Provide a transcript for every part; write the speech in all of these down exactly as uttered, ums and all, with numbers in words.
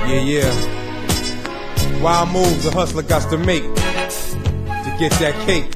Yeah, yeah. Wild moves a hustler got to make to get that cake.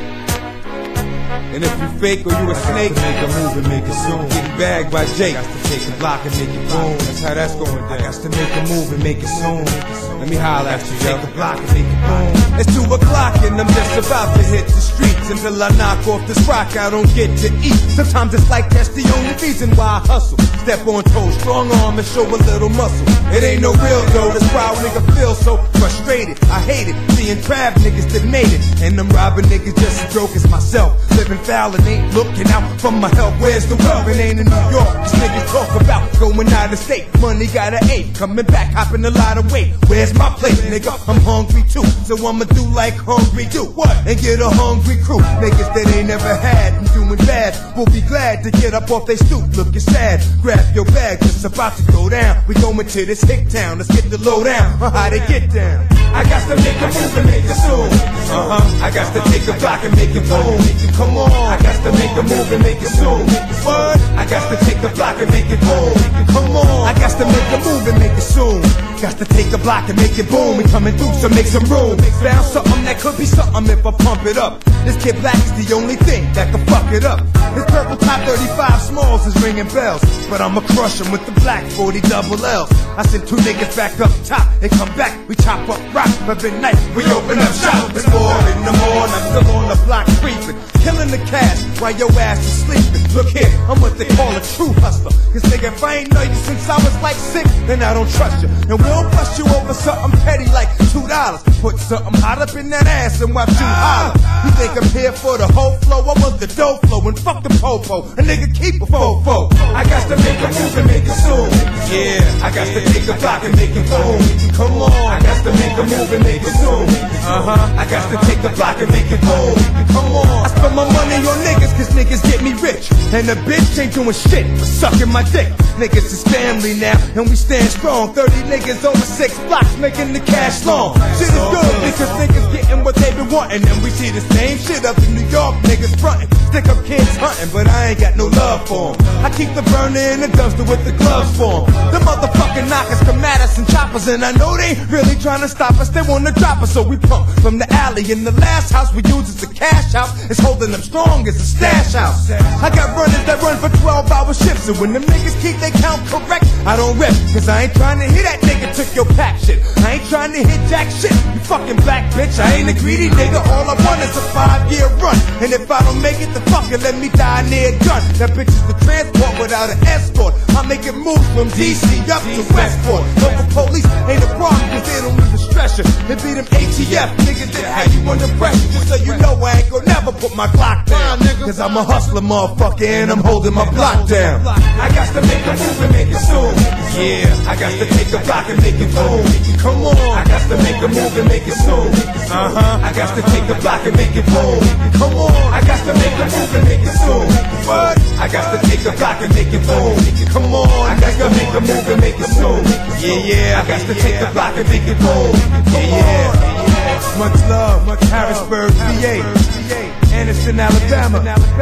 And if you fake or you a snake, make a move and make it soon. Getting bagged by Jake. Got to take a block and make it boom. That's how that's going down. Got to make a move and make it soon. Let me holler at you, yo. Take a block and make it boom. It's two o'clock and I'm just about to hit the streets. Until I knock off this rock, I don't get to eat. Sometimes it's like that's the only reason why I hustle. Step on toes, strong arm and show a little muscle. It ain't no real though, this proud nigga feel so frustrated. I hate it, seeing trap niggas that made it. And them robbing niggas just as broke as myself. Living foul and ain't looking out for my help. Where's the wealth? It ain't in New York. These niggas talk about going out of state. Money got an eight, coming back, hopping a lot of weight. Where's my place, nigga? I'm hungry too, so I'ma do like hungry do. What? And get a hungry crew. Niggas that ain't never had and doing bad will be glad to get up off they stoop. Looking sad, grab your bag, it's about to go down. We going to this hick town, let's get the low down on how they get down. I got to make a move and make it soon. Uh-huh. I got to take a block and make it boom. Come on, I got to make a move and make it soon. What? I got to take a block and make it boom. Come on, I got to make a move and make it soon. Got to take a block and make it boom. We coming through, so make some room. Found something that could be something if I pump it up. This Kid Black is the only thing that can fuck it up. This purple top thirty-five Smalls is ringing bells, but I'ma crush them with the black forty double L's. I send two niggas back up top, they come back, we chop up rock. Every night we open up shop. It's four in the morning, I'm still on the block creeping, killing the cash while your ass is sleeping. Look here, I'm what they call a true hustler. Cause nigga, if I ain't know you since I was like six, then I don't trust you. And we'll bust you over something petty like two dollars. Put something hot up in that ass and watch you holler. You think I'm here for the whole flow? I want the dough flow and fuck the popo. A nigga keep a fofo. I got to make a move and make it soon. Yeah, I got to take a block and make it boom. Come on, I got to make a move and make it soon. Uh-huh, I got to take a block and make it boom. Come on, I spend my money on niggas cause niggas get me rich. And the bitch ain't doing shit but sucking my dick. Niggas is family now and we stand strong. Thirty niggas over six blocks making the cash long. Shit is good because niggas getting what they been wanting. And we see the same shit up in New York, niggas frontin'. Stick up kids hunting, but I ain't got no love for 'em. I keep the burner in the dumpster with the gloves for 'em. The motherfucking knockers come at us in choppers, and I know they ain't really trying to stop us. They wanna drop us, so we pump from the alley. In the last house we use as a cash house, it's holding them strong as a stash house. I got runners that run for twelve hour shifts, and when them niggas keep they count correct, I don't rip, cause I ain't trying to hear that nigga took your pack shit. I ain't trying to hit jack shit, you fucking black bitch. I ain't a greedy nigga, all I want is a five year run. And if I don't make it, then fuck it, let me die near gun. That bitch is the transport without an escort. I'm making moves from D C up to Westport. Local police ain't a problem cause they don't need to stress you. They be them A T F niggas that have you under pressure. Just so you know I ain't gonna never put my Glock down, cause I'm a hustler motherfucker and I'm holding my block down. I got to make a move and make it soon. Yeah, I got to take a block and make it boom. Come on, I got to make a move and make it soon. Uh-huh, I got to take a block and make it boom. Come on, I got to make a move and make it soon. What? I got to take a block and make it boom. Come on, I got to make a move and make it soon. Yeah, yeah, I got to take a block and make it boom. Yeah, yeah. Much love, much Harrisburg, V A, Anderson, Alabama,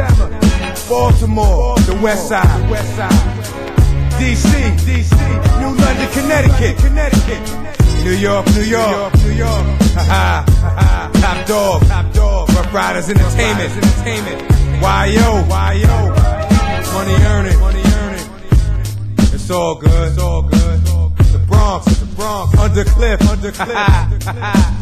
Baltimore, the West Side, D C, D C, New London, Connecticut, Connecticut, New York, New York, New York, ha ha, Top Dog, Top Dog, Rough Riders Entertainment, Entertainment, Y O, Y O, money earning, money earning. It's all good, it's all good. The Bronx, the Bronx, Undercliff, Undercliff.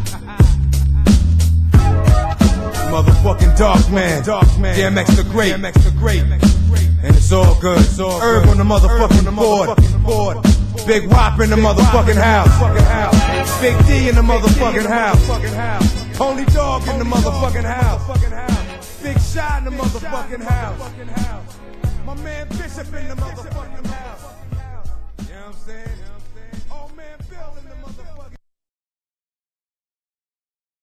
Motherfucking Dark Man, Dark Man, D M X the Great, D M X the Great, and it's all good. It's all Herb on the motherfucking board, Big Wop in the motherfucking house, Big D in the motherfucking house, Pony Dog in the motherfucking house, Big Shot in the motherfucking house, my man Bishop in the motherfucking house. You know what I'm saying?